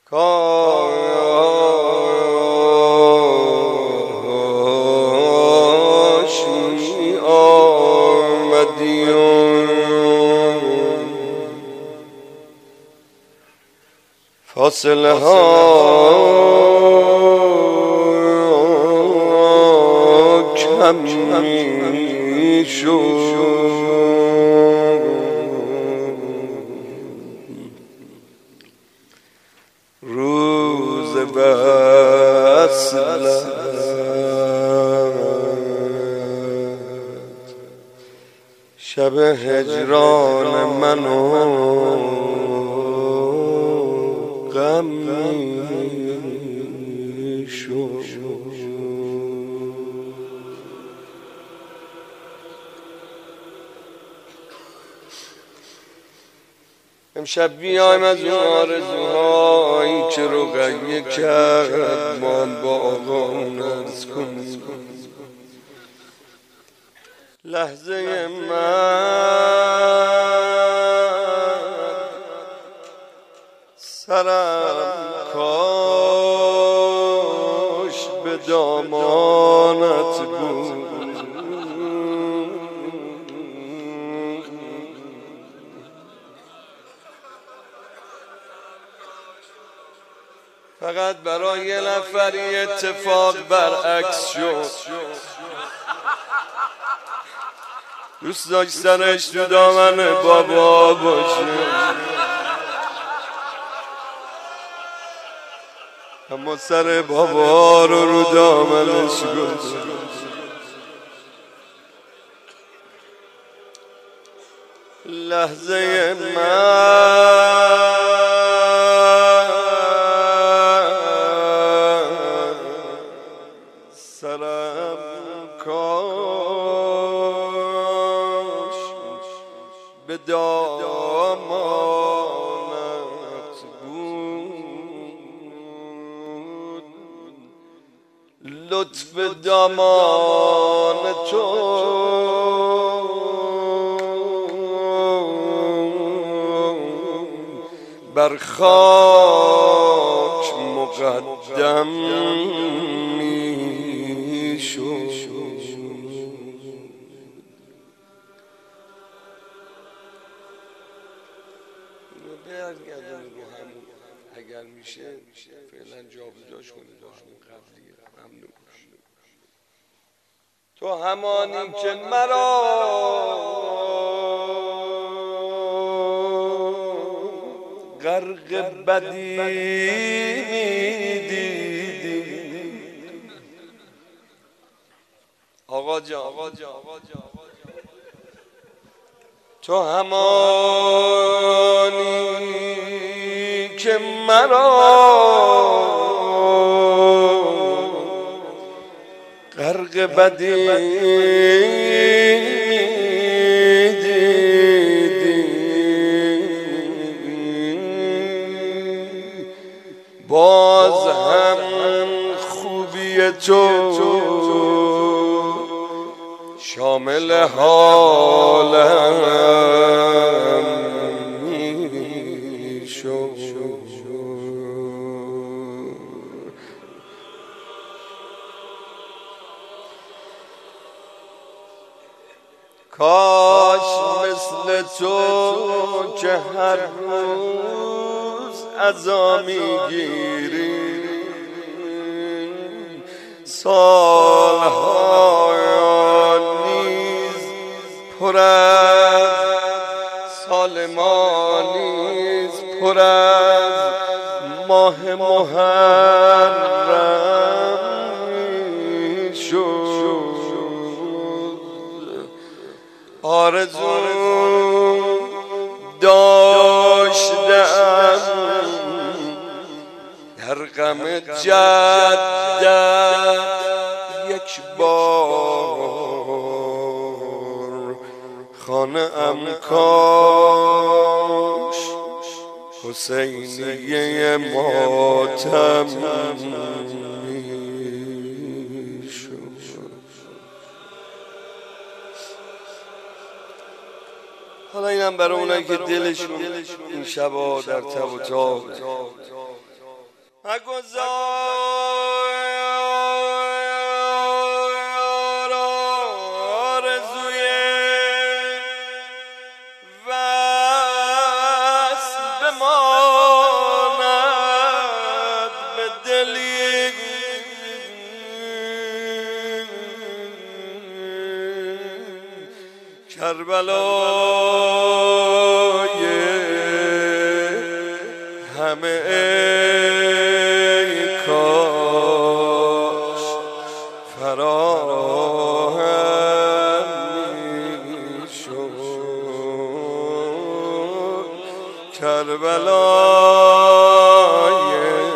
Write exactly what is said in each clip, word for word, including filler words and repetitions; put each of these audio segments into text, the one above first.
کاش می آمدی و فاصله ها کم می شد، روز وصلت شب هجران منو غم می شد. امشب بیایم از اون آرزوهایی که رقیه کرد ما با آقامون عرض کنیم. لحظه من سرم کاش به دامانت بود، فقط برای یه نفری اتفاق برعکس شد. دوست داشت سرش تو دامن بابا باشه، اما سر بابا رو رو دامنش گذاشت. لحظه من سرم کاش به دامانت بود، لطف دامان تو بر خاک مقدم می شد. برگردون رو هم اگر میشه فعلا جابجاش کنید با همون قبلیه. ممنون. تو همانی که مرا غرق بدی میدیدی. آقا جان تو همانی که مرا غرق بدی میدیدی، باز هم خوبی تو شامل حالم می شد. کاش مثل تو که هر روز عزا میگیری، سالها نیز پر از سال ما نیز پر از ماه محرم شد. آرزو داشتم در غم جدت یک بار خانه ام کاش حسینیه ماتم حالا اینم برای اونایی که دلشون این شبا در تب و تاب مگذار آرزوی وصل بماند به دلی کربلای همه ای کاش فراهم میشد کربلای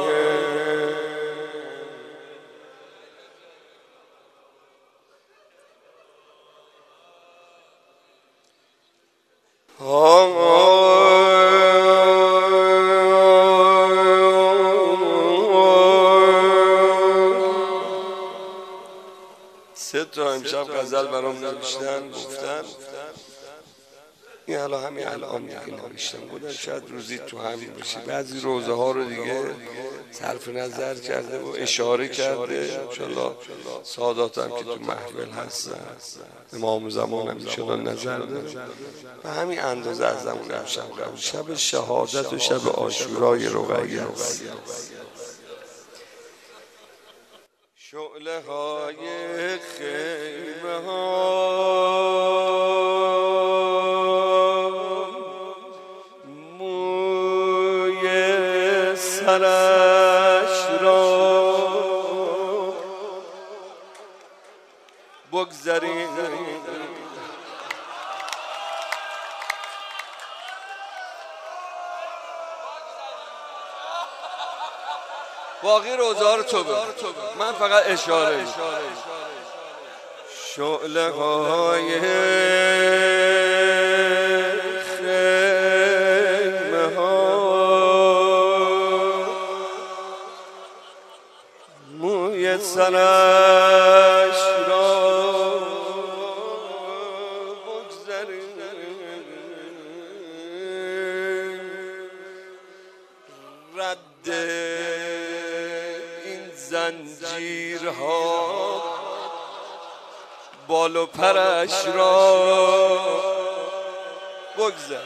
سه تا امشب غزل برام نوشتن گفتن این حالا همین الان دیگه نوشتم بودن شاید روزی تو همین باشی بعضی روزه ها رو دیگه صرف نظر کرده و اشاره کرده انشالله سادات هم که تو محفل هستن امام زمان هم انشالله نظر داره و همین اندازه از زمان امشب قبل شب شهادت و شب عاشورای رقیه هست شعله های خیمه ها موی سرش را بگذاریم باقی روزا رو تو بگو من فقط اشاره شعله های خیمه ها موی سرش را بگذاریم رد زنجیرها بال و پرش را بگذار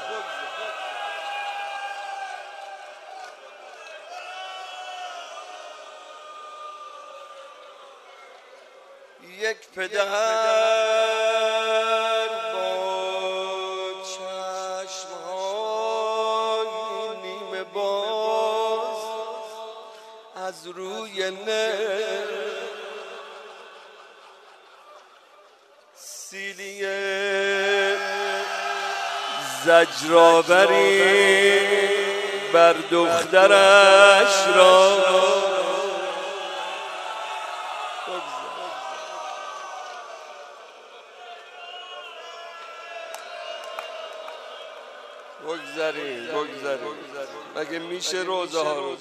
یک پدر با چشم‌های نیمه باز از روی نه سیلی زجرآوری بر دخترش را بگذاریم بگذاریم مگه میشه روزه ها رو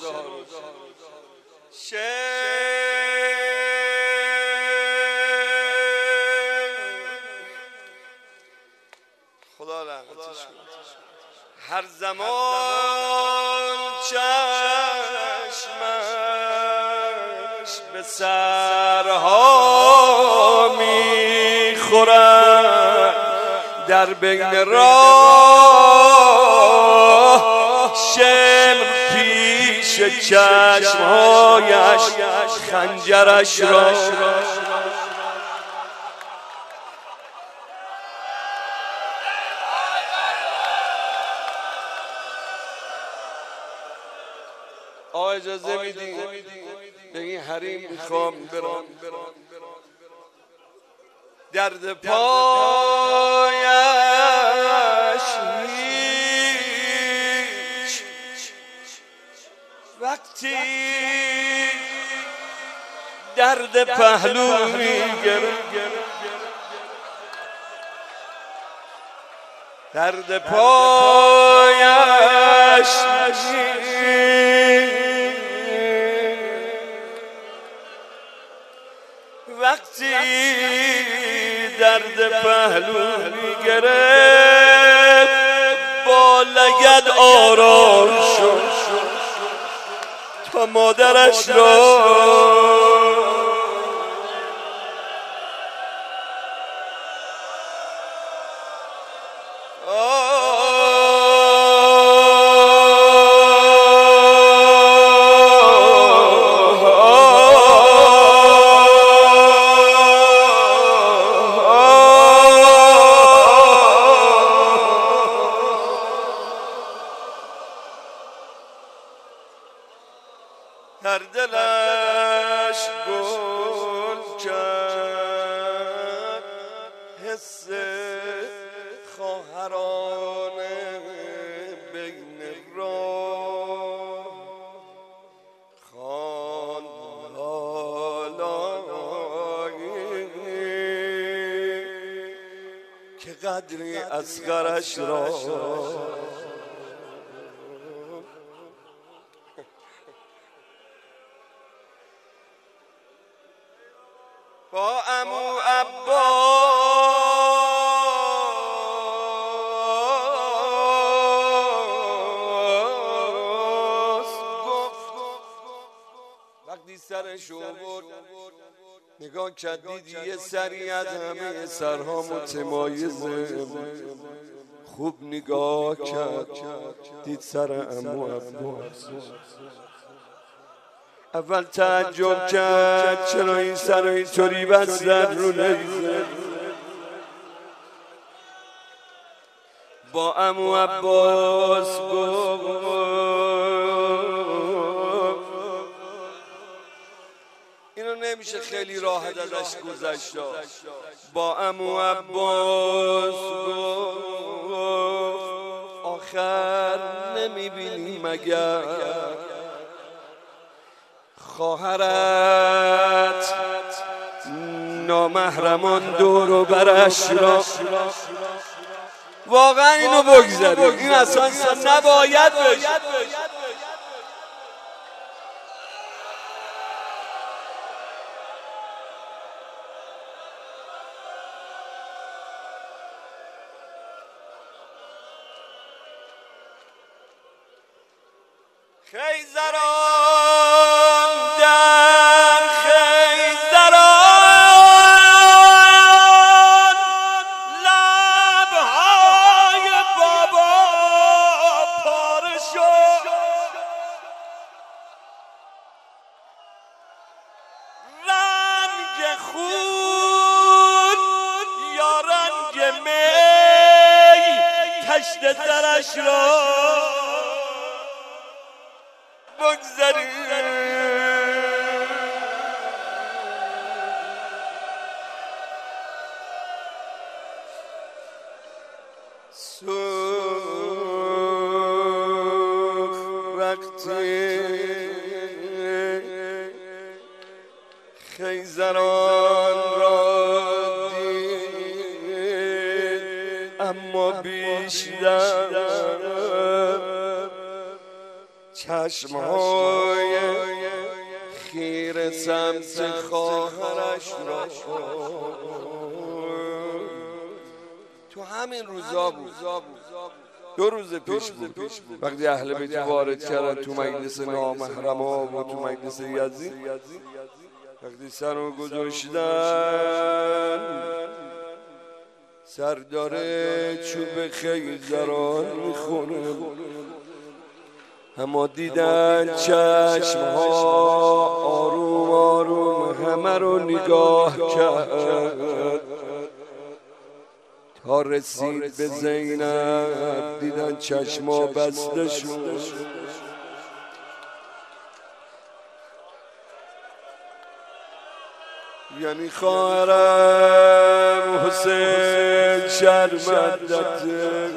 خدا رحمتش کنه هر زمان چشمش به سرها میخورد در بین راه شمر پیش چشمهایش خنجرش را آقا اجازه میدی بگی حریم میخوام برام درد پایش هیچ وقتی درد پهلو میگره درد پایش وقتی درد پهلو میگرفت با لگد آرام شد تا و مادرش را در دلش گل کرد حس خواهرانه بین راه خواند حالایی که قدری اصغرش را با عمو عباس گفت وقتی سرش آورد نگاه کرد دید یه سری از همه سرها متمایزه خوب نگاه کرد دید سر عمو عباس اول تعجب کرد چرا این سر اینطوری بستن رو نیزه با عمو عباس گفت اینو نمیشه خیلی راحت ازش گذشت با عمو عباس گفت آخر نمیبینی مگر خواهرت نامحرمان دور و برش را واقعا اینو بگذاریم این اصلا نباید بشه خیزران در خیزران لبهای بابا پاره شد رنگ خون یا رنگ می کشت سرش را بگذاریم سوخ وقتی خیزران را دید اما بیشتر چشمهای خیره سمت خواهرش را تو همین روزا بود دو روز پیش بود وقتی اهل بیت وارد کردن تو مجلس نامحرما و تو مجلس یزید وقتی سرو گذاشتن سردار چوب خیزران میخونه اما دیدن چشمها آروم آروم همه رو نگاه کرد تا رسید به زینب دیدن چشمها بسته شد یعنی خواهرم حسین شرمندته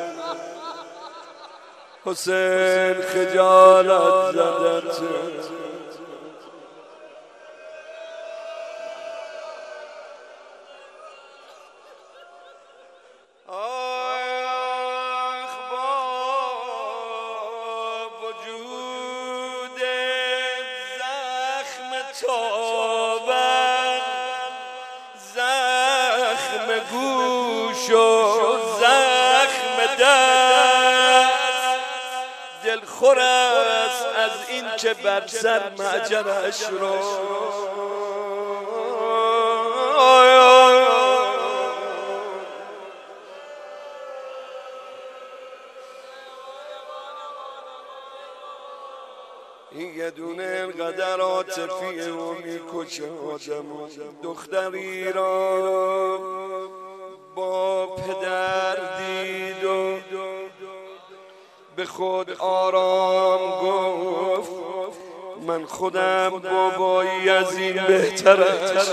حسین خجالت زدت آخ با وجود زخم تابم زخم گوش و زخم دست دل خور است از این که بر سر معجرش را این یه دونه انقدر عاطفیه و میکشه آدمو. دختری را با پدر دید و به خود آرام گفت من خودم بابایی از این بهترش.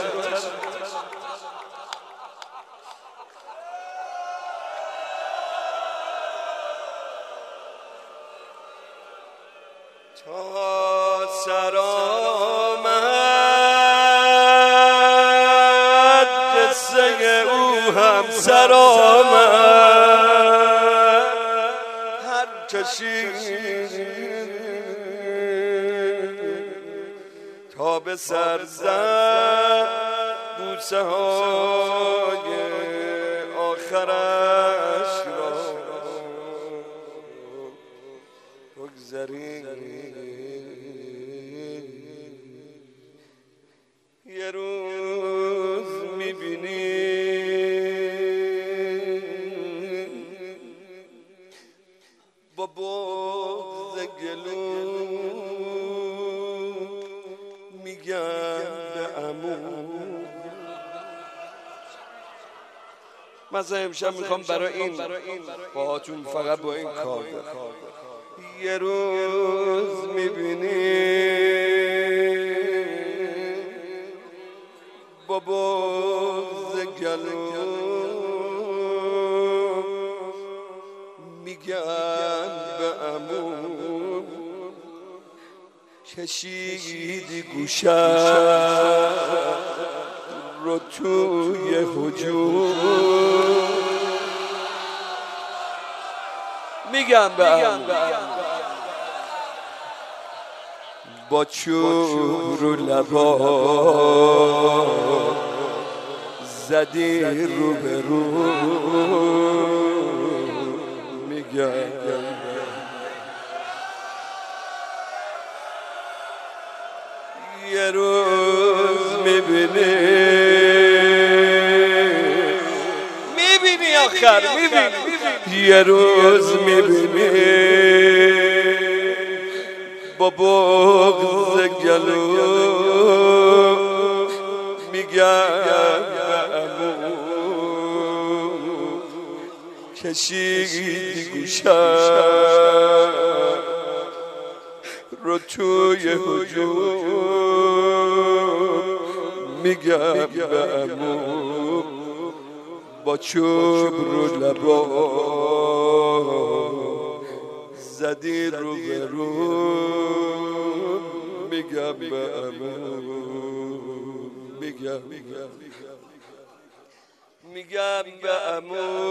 تا سر آمد قصه او هم سر آمد، هر کشید تا به سر زد بوسه های آخرش را. بگذاریم یه روز میبینی با بغض گلو میگم به عمو. مثلا امشب میخوام برای این باهاتون فقط با این کار بکنم. یه روز میبینی با بغض گلو میگم به عمو کشیدی گوشم رو توی هجوم. میگم به عمو با چوب رو لبا زدی رو به رو. میگم یه روز میبینی میبینی آخر میبینی یه روز میبینی با بغض گلو میگم به عمو کشیدی گوشم رو توی هجوم. میگم به عمو با چوب رو لبا زدی رو به رو. میگم به عمو میگم میگم به عمو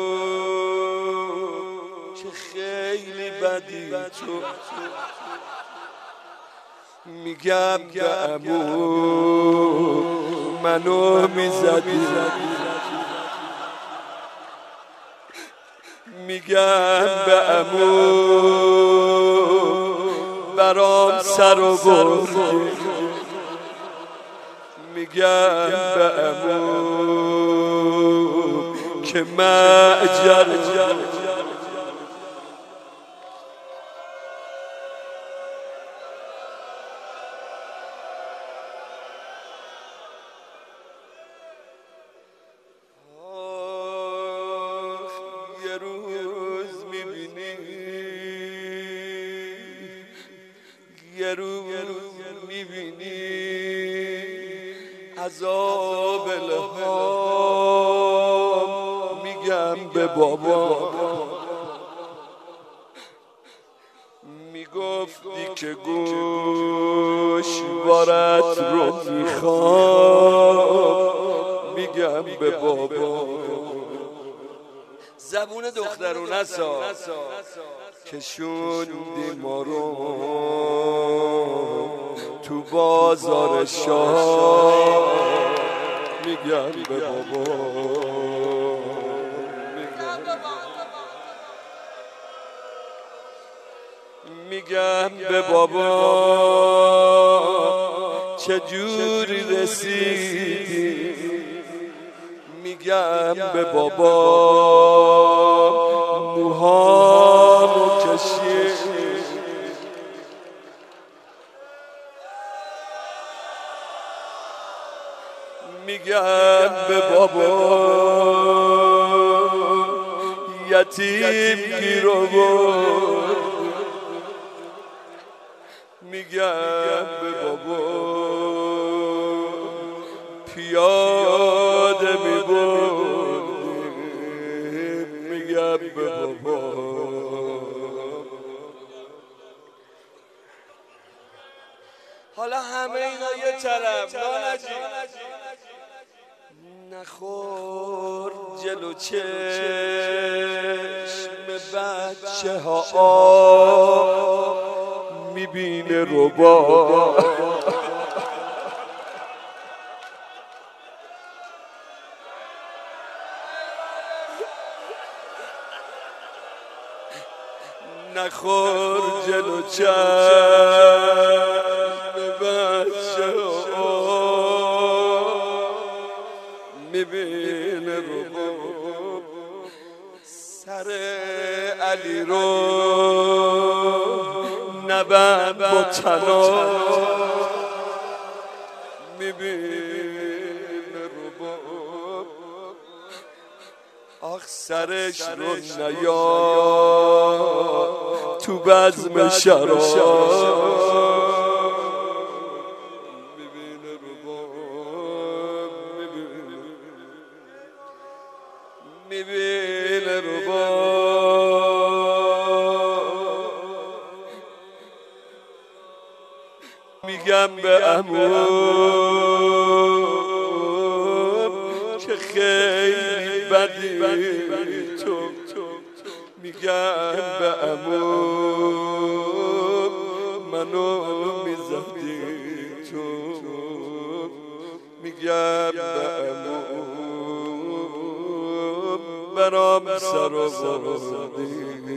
که خیلی بدی تو. میگم به عمو منو میزدی. میگم به عمو برام سر و بردی. میگم به عمو که معجر یه روز میبینی یه روز میبینی عذاب الهام. میگم به بابا میگفتی که گوشوارت رو میخوام. میگم به بابا زبون دخترونه سا کشوندی ما رو تو بازار شاه. میگم به بابا میگم به بابا چجوری رسیدی، میگم به بابا موهامو کشید، میگم به بابا یتیم گیر آورد، میگم به بابا پیاده میبرد، میگم به بابا حالا همه اینا یه طرف نانجی نخور جلو چشم بچه ها آب میبینه ربا، نخور جلو چشم بچه ها میبینه ربا، سر علی رو نبند با تنا میبینه ربا، آخ سرش رو نیا تو بزم شراب میبینه ربا، میبینه ربا، میگم به عمو که خیلی بدی تو، میگم به عمو منو میزدی تو، میگم به عمو برام سر آوردی،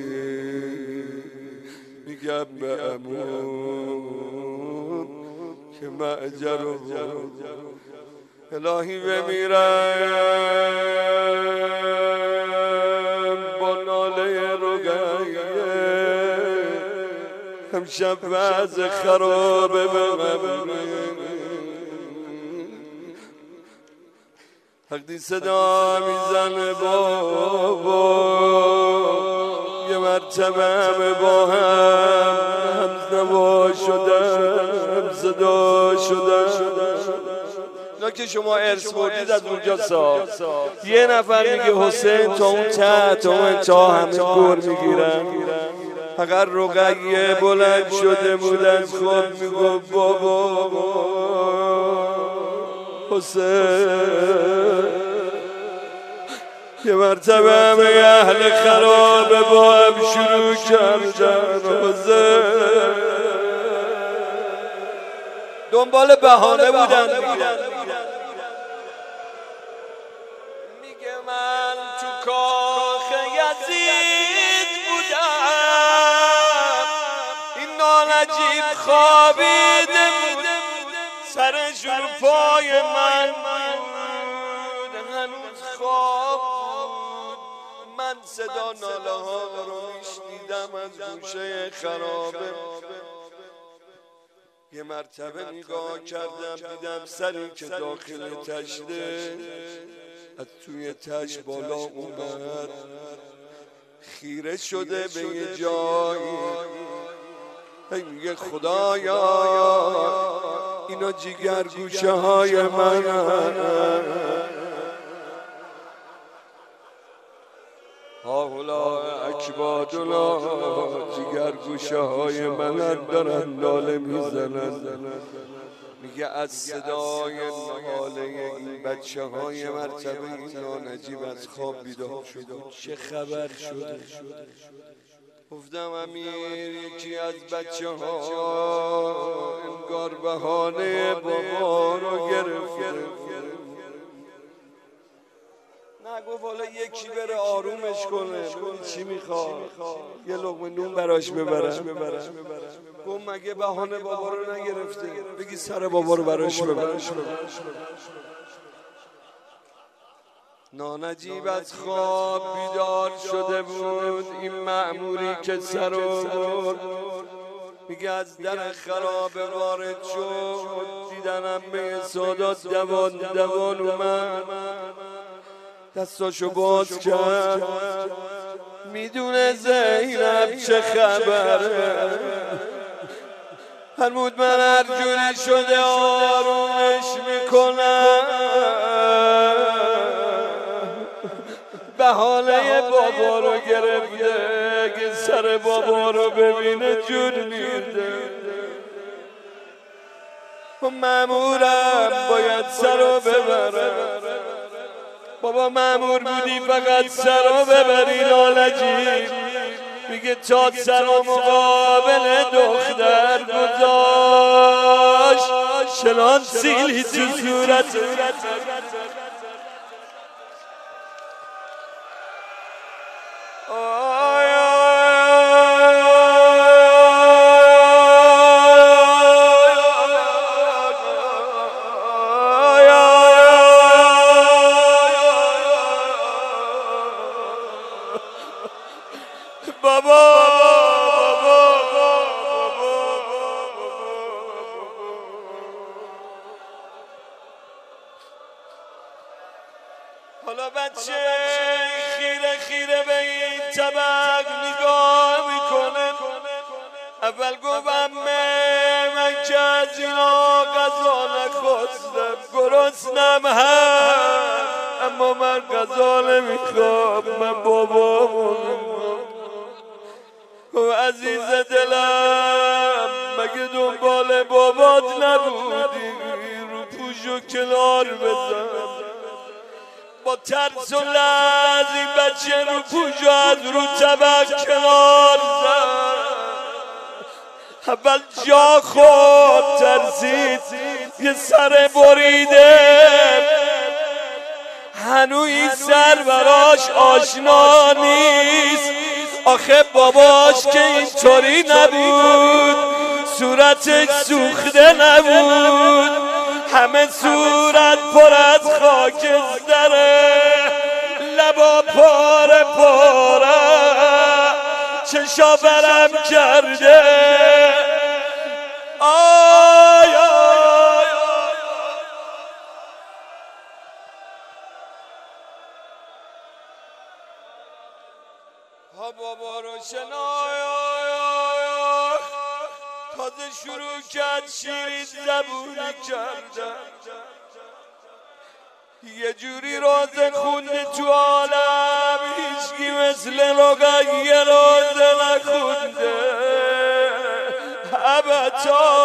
میگم به عمو که معجر و الهی بمیرم با ناله رگیه، همشب وضع خرابه بغمه، وقتی صدا میزنه بابا یه مرتبه همه با هم همزنوا شدن صدا شدن، اینا که شما ارث بردید از اونجا سا یه نفر میگه حسین تا اون ته تا اون تا همه گور میگیرن، فقط رقیه بلند شده بود از خود میگو بابا حسین، یه مرتبه همه اهل خرابه با هم شروع کردن حسین، دنبال بهانه بودن، میگه من تو کاخ یزید بودم، این نانجیب خوابیده بود، سرش رو پای من بود، هنوز خواب بود، من صدا ناله ها رو میشنیدم از گوشه خرابه، یه مرتبه نگاه کردم دیدم سری که داخل تشته از توی تش بالا اومد، خیره شده به یه جایی، میگه خدایا اینا جیگر گوشه های من، هاولا اکبادولا جیگر گوشه های من دارن ناله میزنن، میگه از صدای ناله این بچه های مرتبه این نانجیب از خواب بیدار شد، چه خبر شده؟ گفتم امیر یکی از بچه ها انگار بهانه بابا رو گرفته، گفت حالا یکی بره آرومش کنه ببین چی میخواد، یه لقمه نون براش ببرم. گفت مگه بهانه بابا رو نگرفته، بگی سر بابا رو براش ببرم. نانجیب از خواب بیدار شده بود، این مأموری که سر آورد میگه از در خرابه وارد شد، دیدنم به سادات دوان دوان اومد، دستاشو باز کرد، میدونه زینب چه خبره، فرمود من هر جوری شده آرومش میکنم، بهانه بابا رو گرفته، اگه سر بابا رو ببینه جون میده، و مأمورم باید سر رو ببره. بابا مأمور بودی فقط سر رو ببری نانجیب، میگه تا سر و مقابل دختر گذاشت، چنان سیلی تو صورت بابا حالا بچه خیره خیره به این طبق نگاه میکنه، اول گفتم من که از اینا غذا نخواستم، گرسنم هم، اما من غذا نمیخوام، من بابامو و عزیز دلم مگه دنبال بابات نبودی، رو پوشو کنار بزن، با ترس و لرز این بچه رو پوشو از رو طبق کنار زد، اول جا خود ترسید یه سر بریده، هنوز این سر براش آشنا نیست، آخه باباش که اینطوری نبود، صورتش سوخته نبود، همه صورت پر از خاکستره، لبا پاره پاره، چشا برم کرده، آی آی ها بابا رو شنای، تازه شروع کرد شیرین زبونی کردن، یه جوری روزه خونده تو عالم هیچکی مثل رقیه روزه نخونده ابدا،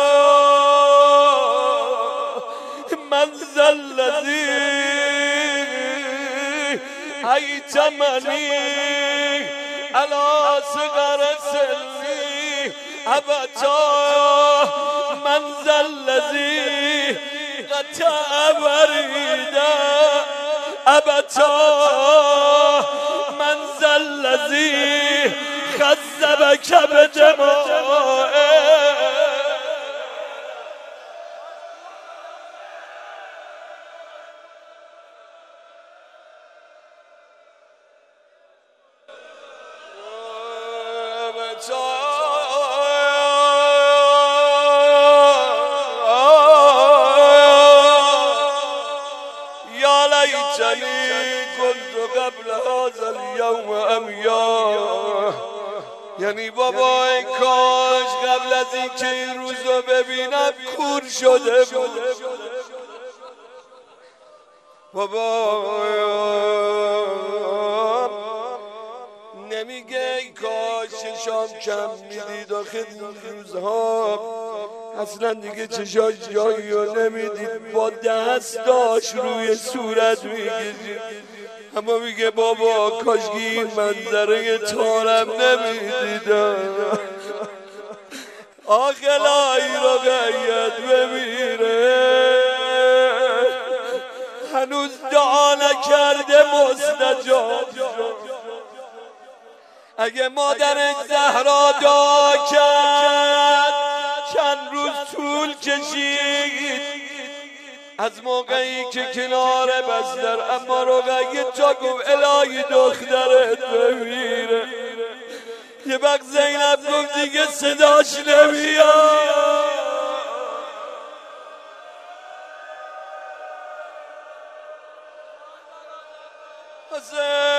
من ذلذی ایتمنی علی صغر سنی ابدا، من ذلذی قطع بریده ابدا، من ذلذی خذبک بدمائه، یا لیتنی کنت قبل هذا اليوم امیا، یعنی بابا این کاش قبل از این که این روزو ببینم کور شده بود. بابا نمیگه ای کاش چشام کم میدید، آخه این روزها اصلا دیگه چشاش جایی رو نمیدید، با دستاش روی صورت میگیرید، اما میگه بابا کاشکی این منظره تارم نمیدیدم، آخه لایی رو قید بمیره، هنوز دعا نکرده مستجاب شد. اگه مادر زهرا دعا کرد چند روز طول کشید از موقعی که کنار بستر، اما رقیه تا گفت الهی دخترت بمیره. یه وقت زینب گفت دیگه صداش نمیاد. حسین